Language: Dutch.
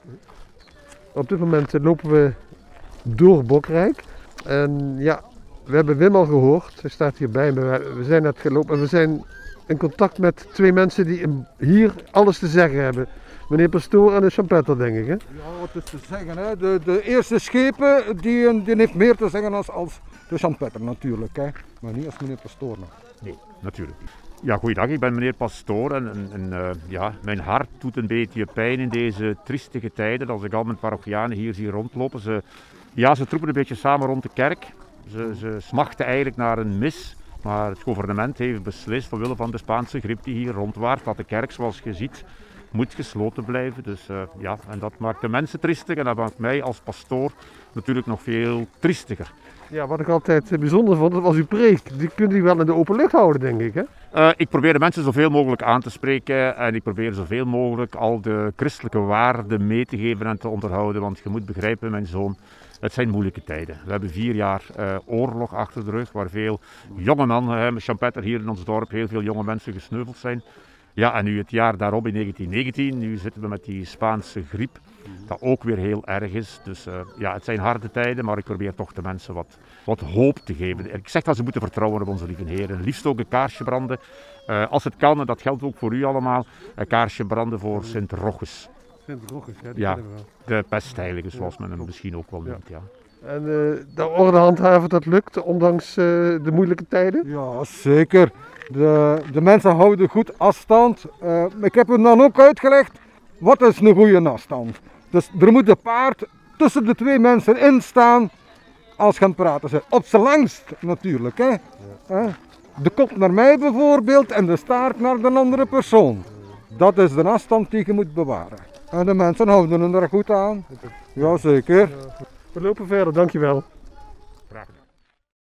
Op dit moment lopen we door Bokrijk. En ja, we hebben Wim al gehoord. Hij staat hier bij me. We zijn net gelopen en we zijn in contact met twee mensen die hier alles te zeggen hebben. Meneer Pastoor en de Champetter, denk ik. Hè? Ja, wat is te zeggen, hè? De eerste schepen die heeft meer te zeggen als de Champetter natuurlijk. Hè? Maar niet als meneer Pastoor. Nee, natuurlijk niet. Ja, goeiedag, ik ben meneer Pastoor en ja, mijn hart doet een beetje pijn in deze triestige tijden. Als ik al mijn parochianen hier zie rondlopen, ze troepen een beetje samen rond de kerk. Ze smachten eigenlijk naar een mis, maar het gouvernement heeft beslist, omwille van de Spaanse griep die hier rondwaart, dat de kerk, zoals je ziet, moet gesloten blijven. Dus ja, en dat maakt de mensen triestig en dat maakt mij als pastoor natuurlijk nog veel triestiger. Ja, wat ik altijd bijzonder vond, dat was uw preek. Die kunt u wel in de open lucht houden, denk ik, hè? Ik probeer de mensen zoveel mogelijk aan te spreken en ik probeer zoveel mogelijk al de christelijke waarden mee te geven en te onderhouden. Want je moet begrijpen, mijn zoon, het zijn moeilijke tijden. We hebben 4 jaar oorlog achter de rug, waar veel jonge mannen, Champetter hier in ons dorp, heel veel jonge mensen gesneuveld zijn. Ja, en nu het jaar daarop in 1919, nu zitten we met die Spaanse griep, dat ook weer heel erg is. Dus ja, het zijn harde tijden, maar ik probeer toch de mensen wat hoop te geven. Ik zeg dat ze moeten vertrouwen op onze lieve Heer. En liefst ook een kaarsje branden, als het kan, en dat geldt ook voor u allemaal, een kaarsje branden voor Sint Rochus. Sint Rochus, ja, de pestheilige, zoals men hem misschien ook wel noemt. Ja. En de orde handhaven, dat lukt, ondanks de moeilijke tijden? Ja, zeker. De mensen houden goed afstand. Ik heb hem dan ook uitgelegd, wat is een goede afstand? Dus er moet een paard tussen de 2 mensen in staan als gaan praten zijn. Op zijn langst natuurlijk. Hè? Ja. De kop naar mij bijvoorbeeld en de staart naar de andere persoon. Dat is de afstand die je moet bewaren. En de mensen houden er goed aan. Jazeker. We lopen verder, dankjewel.